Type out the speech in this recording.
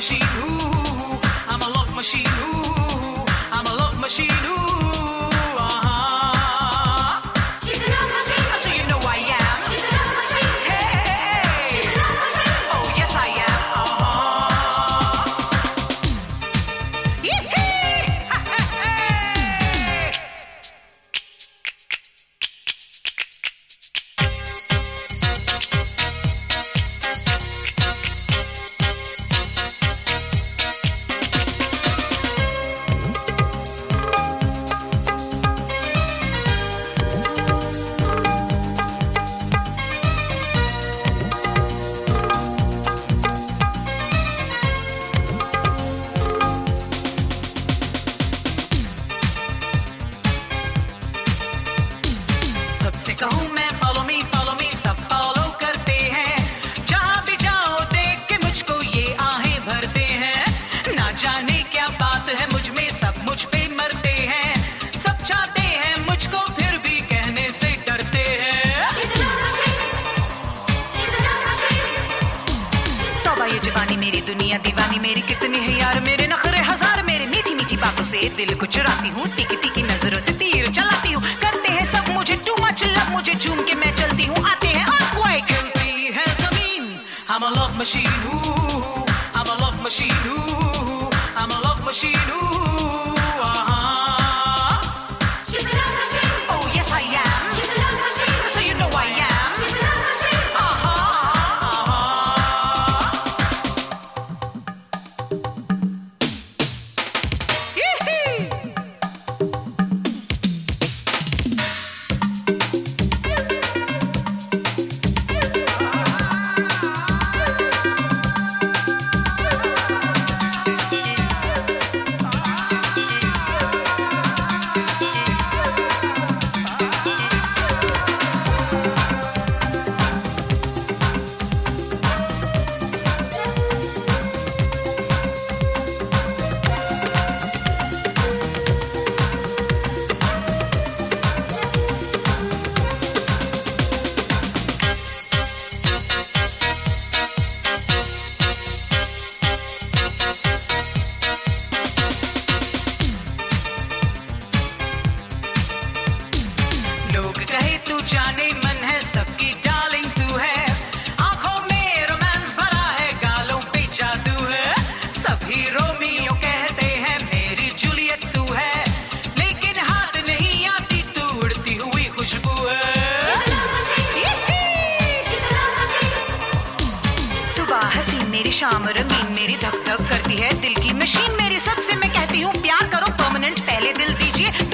machine. Ooh, I'm a love machine. Ooh, I'm a love machine. Ooh, She's a love machine. So you know I am. She's a love machine. Hey, she's a love machine. Oh yes I am. सबसे कहूँ मैं follow me, सब follow करते हैं। जहाँ भी जाओ देख के मुझको ये आहें भरते हैं। ना जाने क्या बात है मुझ में, सब मुझ पे मरते हैं। सब चाहते हैं मुझको फिर भी कहने से डरते हैं। तौबा ये जवानी मेरी दुनिया दीवानी मेरी कितनी है यार मेरे नखरे हजार मेरे मीठी मीठी बातों से दिल को चुराती हूँ तीखी तीखी नजरों से तीर चलाती हूँ करते हैं सब मुझे टू मच लव मुझे झूम के मैं चलती हूँ आते हैं earthquake हिलती है जमीन I'm a love machine ooh I'm a love machine ooh I'm a love machine ooh She's a love machine oh yes I am She's a love machine so you know I am She's a love machine लोग कहे तू जाने मन है सबकी darling तू है आंखों में रोमांस भरा है गालों पे जादू है सभी रोमियो कहते हैं मेरी जूलियट तू है लेकिन हाथ नहीं आती तू उड़ती हुई खुशबू है सुबह हसीन मेरी शाम रंगीन मेरी धक धक करती है दिल की मशीन मेरी सबसे मैं कहती हूँ प्यार करो परमानेंट पहले दिल दीजिए